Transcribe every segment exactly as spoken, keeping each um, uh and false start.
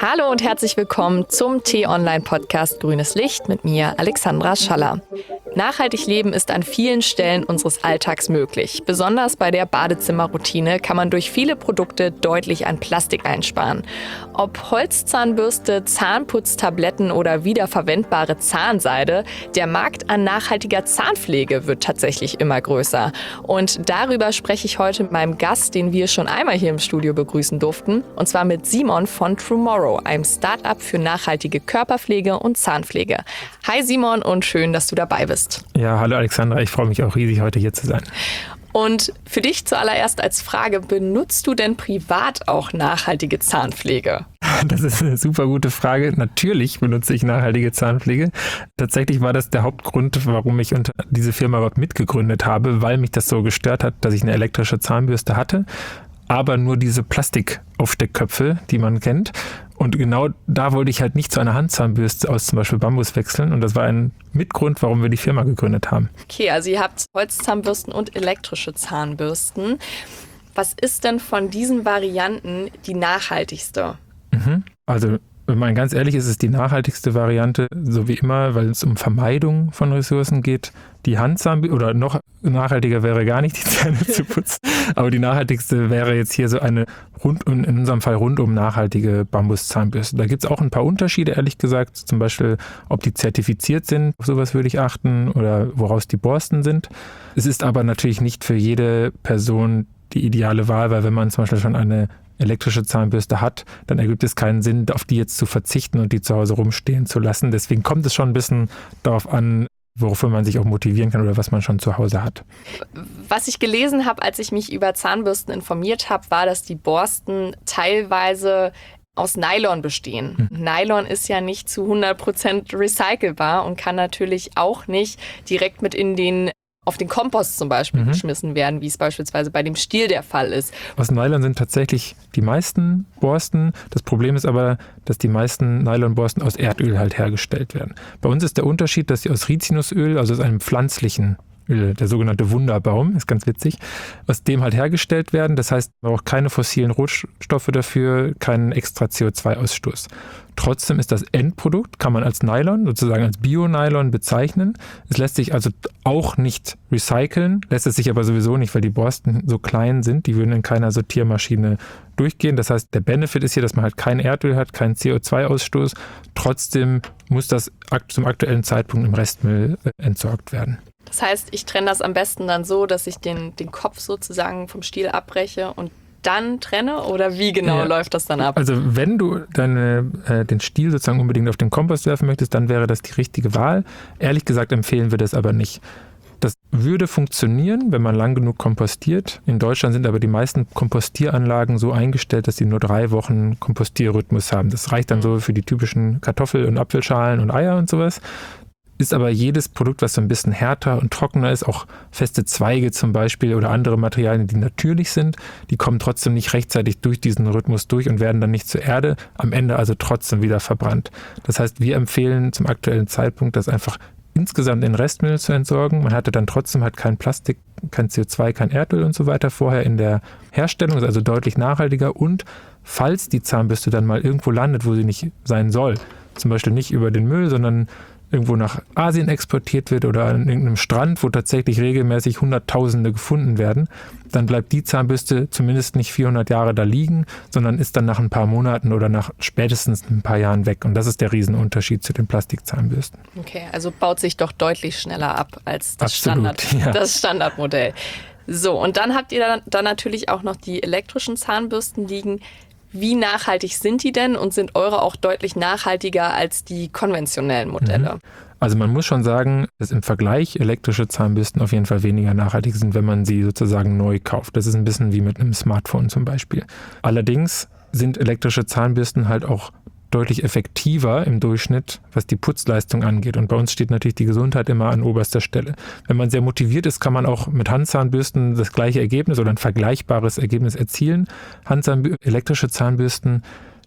Hallo und herzlich willkommen zum T-Online-Podcast Grünes Licht mit mir, Alexandra Schaller. Nachhaltig leben ist an vielen Stellen unseres Alltags möglich. Besonders bei der Badezimmerroutine kann man durch viele Produkte deutlich an Plastik einsparen. Ob Holzzahnbürste, Zahnputztabletten oder wiederverwendbare Zahnseide, der Markt an nachhaltiger Zahnpflege wird tatsächlich immer größer. Und darüber spreche ich heute mit meinem Gast, den wir schon einmal hier im Studio begrüßen durften, und zwar mit Simon von Trumorrow, einem Start-up für nachhaltige Körperpflege und Zahnpflege. Hi Simon und schön, dass du dabei bist. Ja, hallo Alexandra, ich freue mich auch riesig, heute hier zu sein. Und für dich zuallererst als Frage, benutzt du denn privat auch nachhaltige Zahnpflege? Das ist eine super gute Frage. Natürlich benutze ich nachhaltige Zahnpflege. Tatsächlich war das der Hauptgrund, warum ich diese Firma überhaupt mitgegründet habe, weil mich das so gestört hat, dass ich eine elektrische Zahnbürste hatte, aber nur diese Plastikaufsteckköpfe, die man kennt. Und genau da wollte ich halt nicht zu einer Handzahnbürste aus zum Beispiel Bambus wechseln. Und das war ein Mitgrund, warum wir die Firma gegründet haben. Okay, also ihr habt Holzzahnbürsten und elektrische Zahnbürsten. Was ist denn von diesen Varianten die nachhaltigste? Mhm. Also wenn man ganz ehrlich ist, ist die nachhaltigste Variante, so wie immer, weil es um Vermeidung von Ressourcen geht, die Handzahnbürste, oder noch nachhaltiger wäre gar nicht, die Zähne zu putzen, aber die nachhaltigste wäre jetzt hier so eine, rund, in unserem Fall rundum nachhaltige Bambuszahnbürste. Da gibt es auch ein paar Unterschiede, ehrlich gesagt, zum Beispiel, ob die zertifiziert sind, auf sowas würde ich achten, oder woraus die Borsten sind. Es ist aber natürlich nicht für jede Person die ideale Wahl, weil wenn man zum Beispiel schon eine elektrische Zahnbürste hat, dann ergibt es keinen Sinn, auf die jetzt zu verzichten und die zu Hause rumstehen zu lassen. Deswegen kommt es schon ein bisschen darauf an, wofür man sich auch motivieren kann oder was man schon zu Hause hat. Was ich gelesen habe, als ich mich über Zahnbürsten informiert habe, war, dass die Borsten teilweise aus Nylon bestehen. Hm. Nylon ist ja nicht zu hundert Prozent recycelbar und kann natürlich auch nicht direkt mit in den auf den Kompost zum Beispiel mhm. geschmissen werden, wie es beispielsweise bei dem Stiel der Fall ist. Aus Nylon sind tatsächlich die meisten Borsten. Das Problem ist aber, dass die meisten Nylonborsten aus Erdöl halt hergestellt werden. Bei uns ist der Unterschied, dass sie aus Rizinusöl, also aus einem pflanzlichen Öl, der sogenannte Wunderbaum, ist ganz witzig, aus dem halt hergestellt werden. Das heißt, man braucht keine fossilen Rohstoffe dafür, keinen extra C O zwei Ausstoß. Trotzdem ist das Endprodukt, kann man als Nylon, sozusagen als Bio-Nylon bezeichnen. Es lässt sich also auch nicht recyceln, lässt es sich aber sowieso nicht, weil die Borsten so klein sind, die würden in keiner Sortiermaschine durchgehen. Das heißt, der Benefit ist hier, dass man halt kein Erdöl hat, keinen C O zwei Ausstoß. Trotzdem muss das zum aktuellen Zeitpunkt im Restmüll entsorgt werden. Das heißt, ich trenne das am besten dann so, dass ich den, den Kopf sozusagen vom Stiel abbreche und dann trenne? Oder wie genau ja. läuft das dann ab? Also wenn du deine, äh, den Stiel sozusagen unbedingt auf den Kompost werfen möchtest, dann wäre das die richtige Wahl. Ehrlich gesagt empfehlen wir das aber nicht. Das würde funktionieren, wenn man lang genug kompostiert. In Deutschland sind aber die meisten Kompostieranlagen so eingestellt, dass sie nur drei Wochen Kompostierrhythmus haben. Das reicht dann so für die typischen Kartoffel- und Apfelschalen und Eier und sowas. Ist aber jedes Produkt, was so ein bisschen härter und trockener ist, auch feste Zweige zum Beispiel oder andere Materialien, die natürlich sind, die kommen trotzdem nicht rechtzeitig durch diesen Rhythmus durch und werden dann nicht zur Erde, am Ende also trotzdem wieder verbrannt. Das heißt, wir empfehlen zum aktuellen Zeitpunkt, das einfach insgesamt in Restmüll zu entsorgen. Man hatte dann trotzdem halt kein Plastik, kein C O zwei, kein Erdöl und so weiter vorher in der Herstellung, ist also deutlich nachhaltiger. Und falls die Zahnbürste dann mal irgendwo landet, wo sie nicht sein soll, zum Beispiel nicht über den Müll, sondern irgendwo nach Asien exportiert wird oder an irgendeinem Strand, wo tatsächlich regelmäßig Hunderttausende gefunden werden, dann bleibt die Zahnbürste zumindest nicht vierhundert Jahre da liegen, sondern ist dann nach ein paar Monaten oder nach spätestens ein paar Jahren weg. Und das ist der Riesenunterschied zu den Plastikzahnbürsten. Okay, also baut sich doch deutlich schneller ab als das, Absolut, Standard, ja. das Standardmodell. So, und dann habt ihr dann, dann natürlich auch noch die elektrischen Zahnbürsten liegen. Wie nachhaltig sind die denn und sind eure auch deutlich nachhaltiger als die konventionellen Modelle? Also man muss schon sagen, dass im Vergleich elektrische Zahnbürsten auf jeden Fall weniger nachhaltig sind, wenn man sie sozusagen neu kauft. Das ist ein bisschen wie mit einem Smartphone zum Beispiel. Allerdings sind elektrische Zahnbürsten halt auch deutlich effektiver im Durchschnitt, was die Putzleistung angeht. Und bei uns steht natürlich die Gesundheit immer an oberster Stelle. Wenn man sehr motiviert ist, kann man auch mit Handzahnbürsten das gleiche Ergebnis oder ein vergleichbares Ergebnis erzielen. Handzahn- elektrische Zahnbürsten,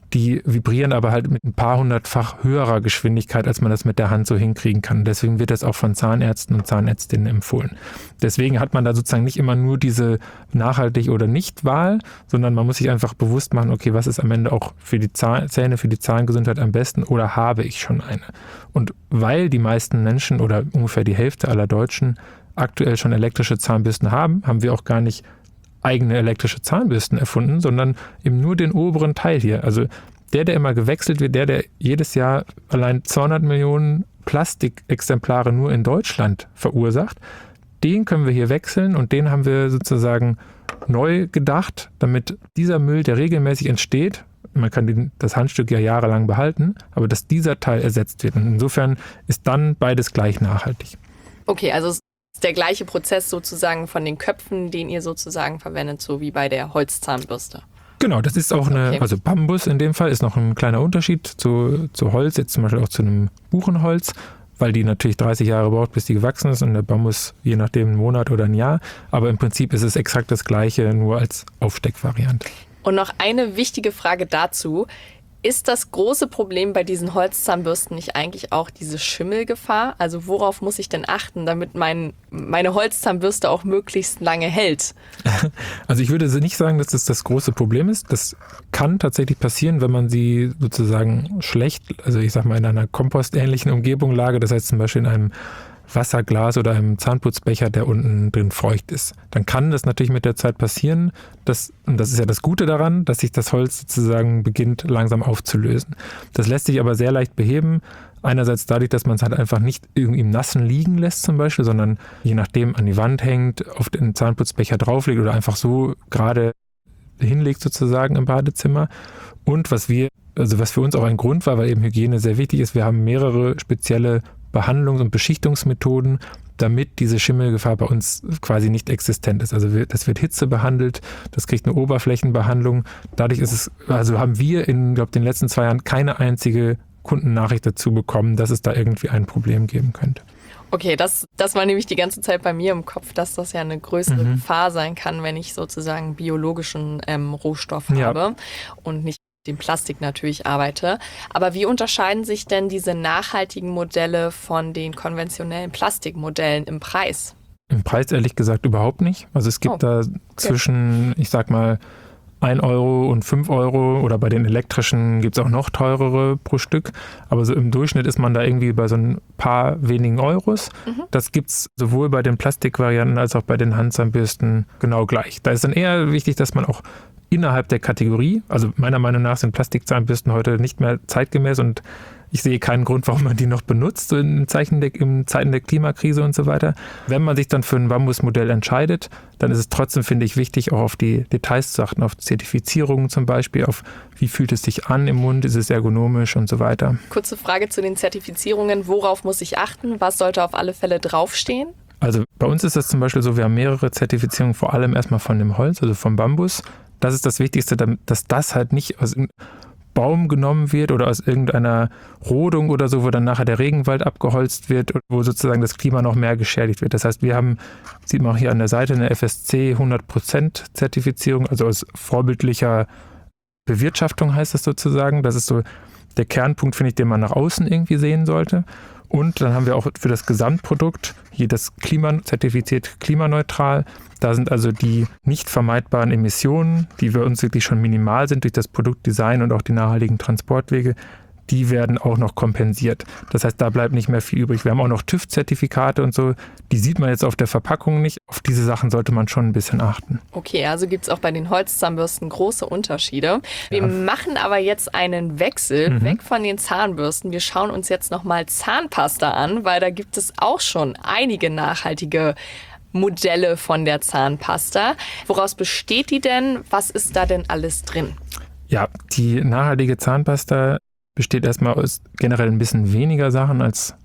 die vibrieren aber halt mit ein paar hundertfach höherer Geschwindigkeit, als man das mit der Hand so hinkriegen kann. Deswegen wird das auch von Zahnärzten und Zahnärztinnen empfohlen. Deswegen hat man da sozusagen nicht immer nur diese nachhaltig oder nicht Wahl, sondern man muss sich einfach bewusst machen, okay, was ist am Ende auch für die Zähne, für die Zahngesundheit am besten oder habe ich schon eine? Und weil die meisten Menschen oder ungefähr die Hälfte aller Deutschen aktuell schon elektrische Zahnbürsten haben, haben wir auch gar nicht eigene elektrische Zahnbürsten erfunden, sondern eben nur den oberen Teil hier. Also der, der immer gewechselt wird, der, der jedes Jahr allein zweihundert Millionen Plastikexemplare nur in Deutschland verursacht, den können wir hier wechseln und den haben wir sozusagen neu gedacht, damit dieser Müll, der regelmäßig entsteht, man kann den, das Handstück ja jahrelang behalten, aber dass dieser Teil ersetzt wird. Und insofern ist dann beides gleich nachhaltig. Okay, also es ist der gleiche Prozess sozusagen von den Köpfen, den ihr sozusagen verwendet, so wie bei der Holzzahnbürste. Genau, das ist auch eine, okay. also Bambus in dem Fall ist noch ein kleiner Unterschied zu, zu Holz, jetzt zum Beispiel auch zu einem Buchenholz, weil die natürlich dreißig Jahre braucht, bis die gewachsen ist und der Bambus je nachdem einen Monat oder ein Jahr. Aber im Prinzip ist es exakt das Gleiche, nur als Aufsteckvariante. Und noch eine wichtige Frage dazu. Ist das große Problem bei diesen Holzzahnbürsten nicht eigentlich auch diese Schimmelgefahr? Also worauf muss ich denn achten, damit mein, meine Holzzahnbürste auch möglichst lange hält? Also ich würde nicht sagen, dass das das große Problem ist. Das kann tatsächlich passieren, wenn man sie sozusagen schlecht, also ich sag mal in einer kompostähnlichen Umgebung lagert, das heißt zum Beispiel in einem Wasserglas oder einem Zahnputzbecher, der unten drin feucht ist. Dann kann das natürlich mit der Zeit passieren, dass, und das ist ja das Gute daran, dass sich das Holz sozusagen beginnt langsam aufzulösen. Das lässt sich aber sehr leicht beheben. Einerseits dadurch, dass man es halt einfach nicht irgendwie im Nassen liegen lässt zum Beispiel, sondern je nachdem an die Wand hängt, auf den Zahnputzbecher drauflegt oder einfach so gerade hinlegt sozusagen im Badezimmer. Und was wir, also was für uns auch ein Grund war, weil eben Hygiene sehr wichtig ist, wir haben mehrere spezielle Behandlungs- und Beschichtungsmethoden, damit diese Schimmelgefahr bei uns quasi nicht existent ist. Also wir, das wird Hitze behandelt, das kriegt eine Oberflächenbehandlung. Dadurch ist es, also haben wir in, glaube den letzten zwei Jahren keine einzige Kundennachricht dazu bekommen, dass es da irgendwie ein Problem geben könnte. Okay, das, das war nämlich die ganze Zeit bei mir im Kopf, dass das ja eine größere Mhm. Gefahr sein kann, wenn ich sozusagen biologischen ähm, Rohstoff Ja. habe und nicht dem Plastik natürlich arbeite. Aber wie unterscheiden sich denn diese nachhaltigen Modelle von den konventionellen Plastikmodellen im Preis? Im Preis ehrlich gesagt überhaupt nicht. Also es gibt Oh, da zwischen, ich sag mal, ein Euro und fünf Euro oder bei den elektrischen gibt es auch noch teurere pro Stück. Aber so im Durchschnitt ist man da irgendwie bei so ein paar wenigen Euros. Mhm. Das gibt es sowohl bei den Plastikvarianten als auch bei den Handzahnbürsten genau gleich. Da ist dann eher wichtig, dass man auch innerhalb der Kategorie, also meiner Meinung nach sind Plastikzahnbürsten heute nicht mehr zeitgemäß und ich sehe keinen Grund, warum man die noch benutzt, so in Zeichen der, in Zeiten der Klimakrise und so weiter. Wenn man sich dann für ein Bambusmodell entscheidet, dann ist es trotzdem, finde ich, wichtig, auch auf die Details zu achten, auf Zertifizierungen zum Beispiel, auf wie fühlt es sich an im Mund, ist es ergonomisch und so weiter. Kurze Frage zu den Zertifizierungen. Worauf muss ich achten? Was sollte auf alle Fälle draufstehen? Also bei uns ist das zum Beispiel so, wir haben mehrere Zertifizierungen, vor allem erstmal von dem Holz, also vom Bambus. Das ist das Wichtigste, dass das halt nicht aus einem Baum genommen wird oder aus irgendeiner Rodung oder so, wo dann nachher der Regenwald abgeholzt wird und wo sozusagen das Klima noch mehr geschädigt wird. Das heißt, wir haben, sieht man auch hier an der Seite, eine F S C hundert Prozent Zertifizierung, also aus vorbildlicher Bewirtschaftung heißt das sozusagen. Das ist so der Kernpunkt, finde ich, den man nach außen irgendwie sehen sollte. Und dann haben wir auch für das Gesamtprodukt hier das Klima zertifiziert klimaneutral. Da sind also die nicht vermeidbaren Emissionen, die für uns wirklich schon minimal sind durch das Produktdesign und auch die nachhaltigen Transportwege, die werden auch noch kompensiert. Das heißt, da bleibt nicht mehr viel übrig. Wir haben auch noch TÜV-Zertifikate und so. Die sieht man jetzt auf der Verpackung nicht. Auf diese Sachen sollte man schon ein bisschen achten. Okay, also gibt es auch bei den Holzzahnbürsten große Unterschiede. Wir Ja. machen aber jetzt einen Wechsel Mhm. weg von den Zahnbürsten. Wir schauen uns jetzt nochmal Zahnpasta an, weil da gibt es auch schon einige nachhaltige Modelle von der Zahnpasta. Woraus besteht die denn? Was ist da denn alles drin? Ja, die nachhaltige Zahnpasta besteht erstmal aus generell ein bisschen weniger Sachen als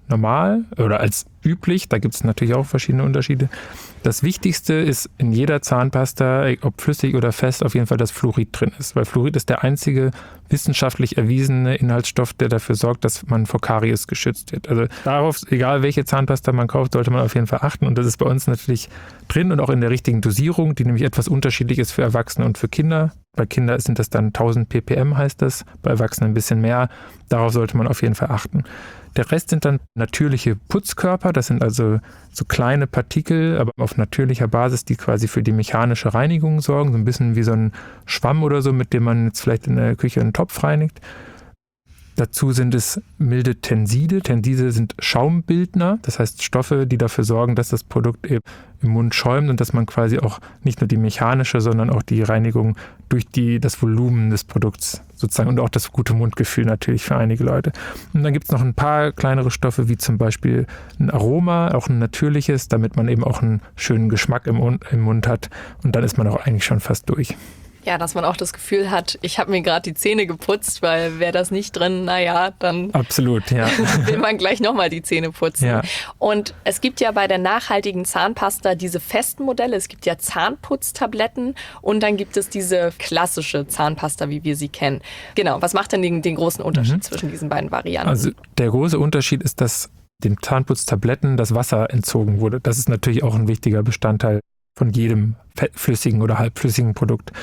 normal oder als üblich. Da gibt es natürlich auch verschiedene Unterschiede. Das Wichtigste ist in jeder Zahnpasta, ob flüssig oder fest, auf jeden Fall, dass Fluorid drin ist. Weil Fluorid ist der einzige wissenschaftlich erwiesene Inhaltsstoff, der dafür sorgt, dass man vor Karies geschützt wird. Also darauf, egal welche Zahnpasta man kauft, sollte man auf jeden Fall achten. Und das ist bei uns natürlich drin und auch in der richtigen Dosierung, die nämlich etwas unterschiedlich ist für Erwachsene und für Kinder. Bei Kindern sind das dann tausend ppm, heißt das, bei Erwachsenen ein bisschen mehr. Darauf sollte man auf jeden Fall achten. Der Rest sind dann natürliche Putzkörper, das sind also so kleine Partikel, aber auf natürlicher Basis, die quasi für die mechanische Reinigung sorgen, so ein bisschen wie so ein Schwamm oder so, mit dem man jetzt vielleicht in der Küche einen Topf reinigt. Dazu sind es milde Tenside. Tenside sind Schaumbildner, das heißt Stoffe, die dafür sorgen, dass das Produkt eben im Mund schäumt und dass man quasi auch nicht nur die mechanische, sondern auch die Reinigung durch die, das Volumen des Produkts sozusagen und auch das gute Mundgefühl natürlich für einige Leute. Und dann gibt es noch ein paar kleinere Stoffe, wie zum Beispiel ein Aroma, auch ein natürliches, damit man eben auch einen schönen Geschmack im Mund, im Mund hat und dann ist man auch eigentlich schon fast durch. Ja, dass man auch das Gefühl hat, ich habe mir gerade die Zähne geputzt, weil wäre das nicht drin, naja, dann absolut, ja. will man gleich nochmal die Zähne putzen. Ja. Und es gibt ja bei der nachhaltigen Zahnpasta diese festen Modelle, es gibt ja Zahnputztabletten und dann gibt es diese klassische Zahnpasta, wie wir sie kennen. Genau, was macht denn den, den großen Unterschied mhm. zwischen diesen beiden Varianten? Also der große Unterschied ist, dass den Zahnputztabletten das Wasser entzogen wurde. Das ist natürlich auch ein wichtiger Bestandteil von jedem flüssigen oder halbflüssigen Produkt.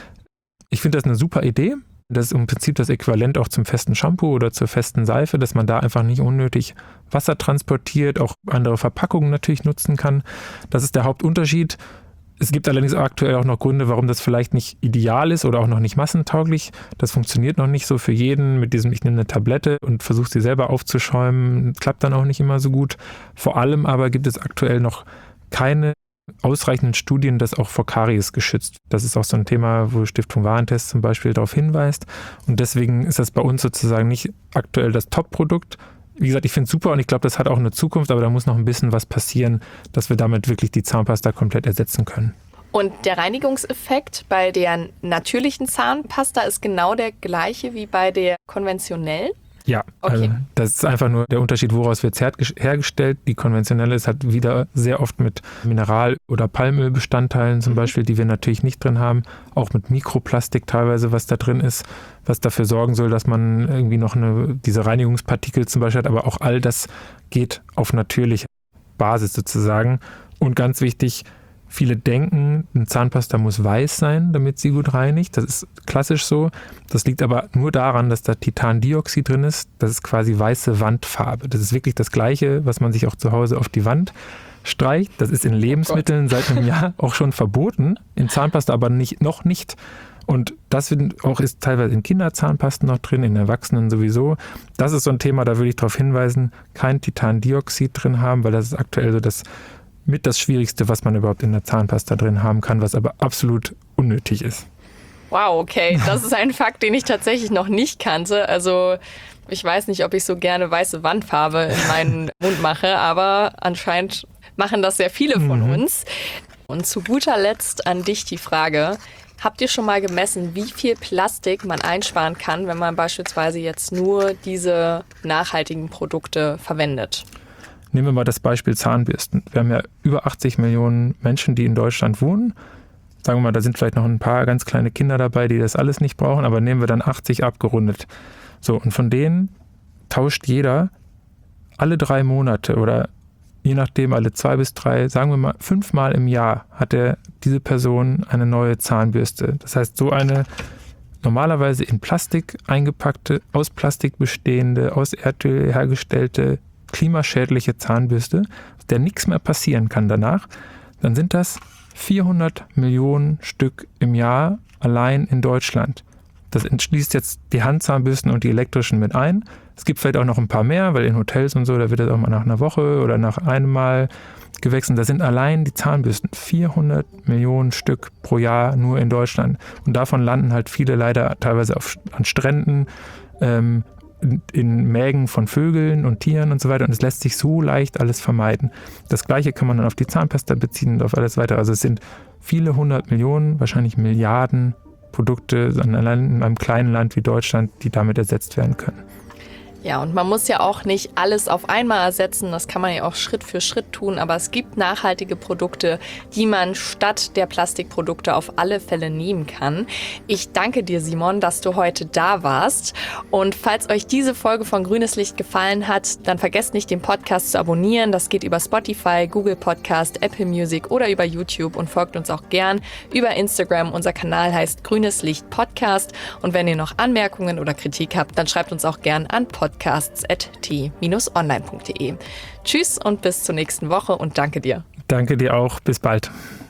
Ich finde das eine super Idee. Das ist im Prinzip das Äquivalent auch zum festen Shampoo oder zur festen Seife, dass man da einfach nicht unnötig Wasser transportiert, auch andere Verpackungen natürlich nutzen kann. Das ist der Hauptunterschied. Es gibt allerdings aktuell auch noch Gründe, warum das vielleicht nicht ideal ist oder auch noch nicht massentauglich. Das funktioniert noch nicht so für jeden mit diesem, ich nehme eine Tablette und versuche sie selber aufzuschäumen. Klappt dann auch nicht immer so gut. Vor allem aber gibt es aktuell noch keine ausreichenden Studien, das auch vor Karies geschützt. Das ist auch so ein Thema, wo Stiftung Warentest zum Beispiel darauf hinweist. Und deswegen ist das bei uns sozusagen nicht aktuell das Top-Produkt. Wie gesagt, ich finde es super und ich glaube, das hat auch eine Zukunft, aber da muss noch ein bisschen was passieren, dass wir damit wirklich die Zahnpasta komplett ersetzen können. Und der Reinigungseffekt bei der natürlichen Zahnpasta ist genau der gleiche wie bei der konventionellen? Ja, okay. Also das ist einfach nur der Unterschied, woraus wird es hergestellt. Die konventionelle ist halt wieder sehr oft mit Mineral- oder Palmölbestandteilen zum mhm. Beispiel, die wir natürlich nicht drin haben. Auch mit Mikroplastik teilweise, was da drin ist, was dafür sorgen soll, dass man irgendwie noch eine, diese Reinigungspartikel zum Beispiel hat. Aber auch all das geht auf natürliche Basis sozusagen. Und ganz wichtig, viele denken, eine Zahnpasta muss weiß sein, damit sie gut reinigt. Das ist klassisch so. Das liegt aber nur daran, dass da Titandioxid drin ist. Das ist quasi weiße Wandfarbe. Das ist wirklich das Gleiche, was man sich auch zu Hause auf die Wand streicht. Das ist in Lebensmitteln seit einem Jahr auch schon verboten. In Zahnpasta aber nicht, noch nicht. Und das auch ist teilweise in Kinderzahnpasten noch drin, in Erwachsenen sowieso. Das ist so ein Thema, da würde ich darauf hinweisen, kein Titandioxid drin haben, weil das ist aktuell so das mit das Schwierigste, was man überhaupt in der Zahnpasta drin haben kann, was aber absolut unnötig ist. Wow, okay. Das ist ein Fakt, den ich tatsächlich noch nicht kannte. Also ich weiß nicht, ob ich so gerne weiße Wandfarbe in meinen Mund mache, aber anscheinend machen das sehr viele von mhm. uns. Und zu guter Letzt an dich die Frage, habt ihr schon mal gemessen, wie viel Plastik man einsparen kann, wenn man beispielsweise jetzt nur diese nachhaltigen Produkte verwendet? Nehmen wir mal das Beispiel Zahnbürsten. Wir haben ja über achtzig Millionen Menschen, die in Deutschland wohnen. Sagen wir mal, da sind vielleicht noch ein paar ganz kleine Kinder dabei, die das alles nicht brauchen, aber nehmen wir dann achtzig abgerundet. So, und von denen tauscht jeder alle drei Monate oder je nachdem alle zwei bis drei, sagen wir mal fünfmal im Jahr hat er, diese Person eine neue Zahnbürste. Das heißt, so eine normalerweise in Plastik eingepackte, aus Plastik bestehende, aus Erdöl hergestellte, klimaschädliche Zahnbürste, der nichts mehr passieren kann danach, dann sind das vierhundert Millionen Stück im Jahr allein in Deutschland. Das entschließt jetzt die Handzahnbürsten und die elektrischen mit ein. Es gibt vielleicht auch noch ein paar mehr, weil in Hotels und so, da wird das auch mal nach einer Woche oder nach einem Mal gewechselt. Da sind allein die Zahnbürsten vierhundert Millionen Stück pro Jahr nur in Deutschland. Und davon landen halt viele leider teilweise auf, an Stränden, ähm, in Mägen von Vögeln und Tieren und so weiter. Und es lässt sich so leicht alles vermeiden. Das Gleiche kann man dann auf die Zahnpasta beziehen und auf alles weiter. Also es sind viele hundert Millionen, wahrscheinlich Milliarden Produkte allein in einem kleinen Land wie Deutschland, die damit ersetzt werden können. Ja, und man muss ja auch nicht alles auf einmal ersetzen, das kann man ja auch Schritt für Schritt tun, aber es gibt nachhaltige Produkte, die man statt der Plastikprodukte auf alle Fälle nehmen kann. Ich danke dir, Simon, dass du heute da warst. Und falls euch diese Folge von Grünes Licht gefallen hat, dann vergesst nicht, den Podcast zu abonnieren. Das geht über Spotify, Google Podcast, Apple Music oder über YouTube und folgt uns auch gern über Instagram. Unser Kanal heißt Grünes Licht Podcast. Und wenn ihr noch Anmerkungen oder Kritik habt, dann schreibt uns auch gern an podcast at t Bindestrich online punkt de. Tschüss und bis zur nächsten Woche und danke dir. Danke dir auch. Bis bald.